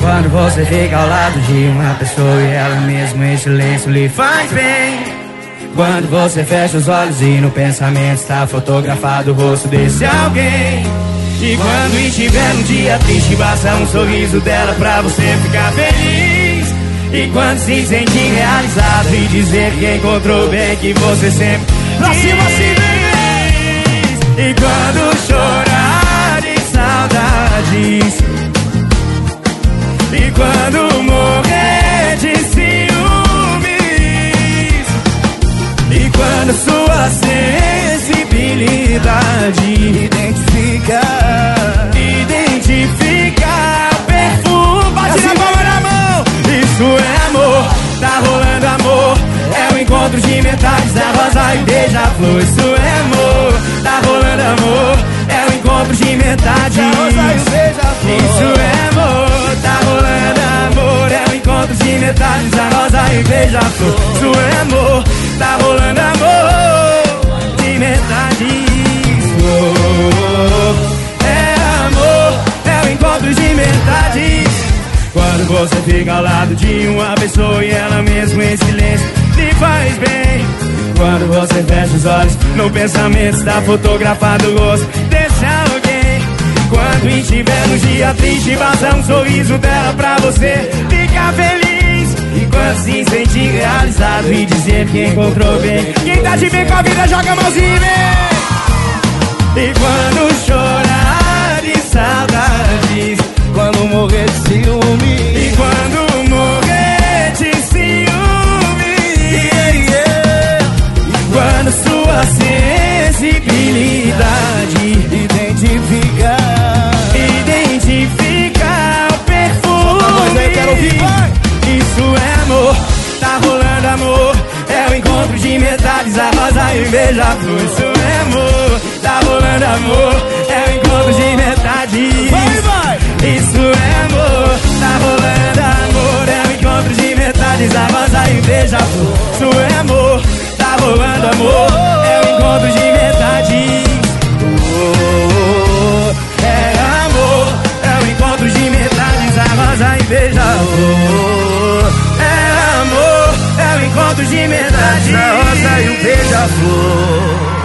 Quando você fica ao lado de uma pessoa e ela mesmo em silêncio lhe faz bem. Quando você fecha os olhos e no pensamento está fotografado o rosto desse alguém. E quando estiver num dia triste, basta um sorriso dela pra você ficar feliz. E quando se sentir realizado e dizer que encontrou bem que você sempre pra cima assim, e quando chorar de saudades, e quando morrer de ciúmes, e quando sua sensibilidade identifica o perfume, bate na palma na mão. Isso é amor, tá rolando amor. É o encontro de metades da rosa e beija-flor. Isso é amor, tá rolando amor. É o encontro de metades da rosa e beija-flor. Isso é amor, tá rolando amor. É o encontro de metades da rosa e beija-flor. Isso é amor, tá rolando amor de metades. É amor, é o encontro de metades. Quando você fica ao lado de uma pessoa e ela mesmo em silêncio lhe faz bem. Quando você fecha os olhos, no pensamento está fotografado o rosto desse alguém. Quando estiver no dia triste, basta um sorriso dela pra você ficar feliz. E quando se sentir realizado e dizer que encontrou bem. Quem tá de bem com a vida, joga a mãozinha, vem! E quando chorar de saudades, quando morrer de ciúme, e quando morrer de ciúme, e quando sua sensibilidade identifica o perfume. Eu quero ouvir, vai! Isso é amor, tá rolando amor. É o encontro de metades, a rosa e beija-flor. Isso é amor, tá rolando amor. É o encontro de metades. Vai, vai! Isso é amor, tá rolando amor. É o encontro de metades, a rosa e beija-flor. Isso é amor, tá rolando amor. É o encontro de metades. É amor, é o encontro de metades, a rosa e beija-flor. É amor, é o encontro de metades, a rosa e o beija-flor.